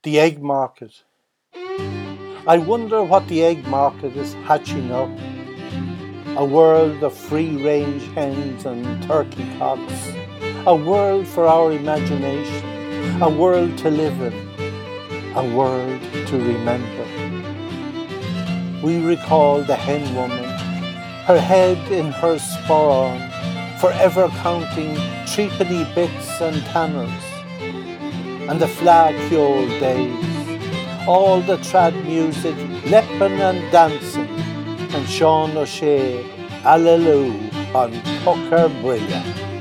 The egg market. I wonder what the egg market is hatching up. A world of free-range hens and turkey cocks. A world for our imagination. A world to live in. A world to remember. We recall the hen woman, her head in her sporran, forever counting threepenny bits and tanners. And the flag old days, all the trad music, leppin' and dancing, and Sean O'Shea, Alleloo on Pucker Brilliant.